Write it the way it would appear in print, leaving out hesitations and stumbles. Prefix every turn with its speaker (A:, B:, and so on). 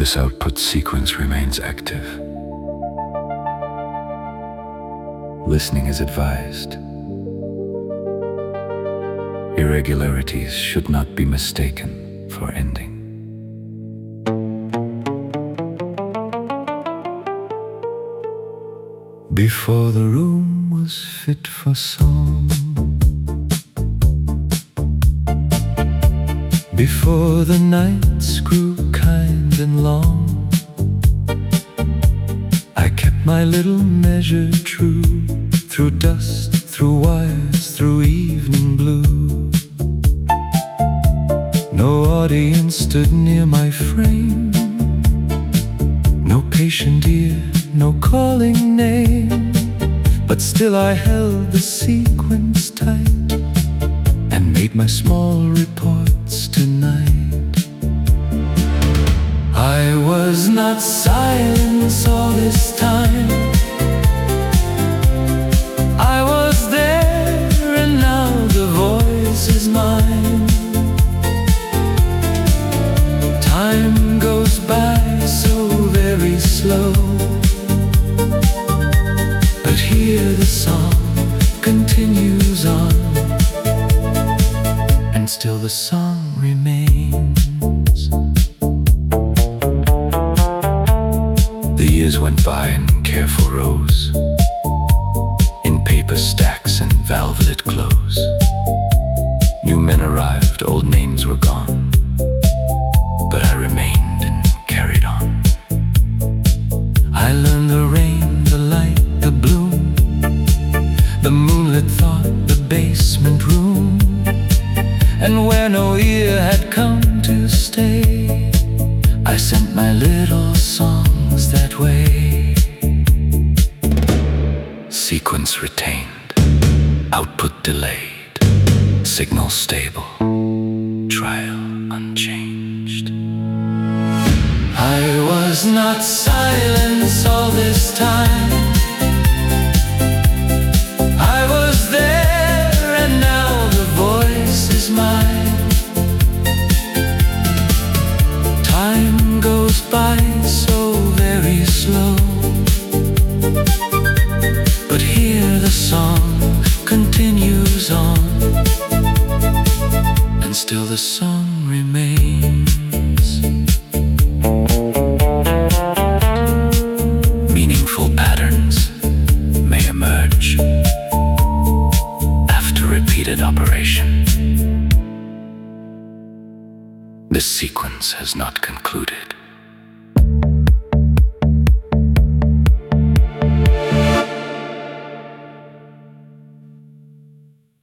A: This output sequence remains active. Listening is advised. Irregularities should not be mistaken for ending. Before the room was fit for song, before the nights grew kind and long, I kept my little measure true, through dust, through wires, through evening blue. No audience stood near my frame, no patient ear, no calling name, but still I held the sequence tight and made my small reports tonight. I was not silent all this time. I was there, and now the voice is mine. Time goes by so very slow, but here the song continues on, and still the song remains. The years went by in careful rows, in paper stacks and valvulet clothes. New men arrived, old names were gone, but I remained and carried on. I learned the rain, the light, the bloom, the moonlit thought, the basement room, and where no ear had come to stay, I sent my little songs that way. Sequence retained, output delayed, signal stable, trial unchanged. I was not silent all this time. I was there, and now the voice is mine. Time goes by so very slow, but here the song continues on, and still the song remains. Meaningful patterns may emerge after repeated operation. This sequence has not concluded.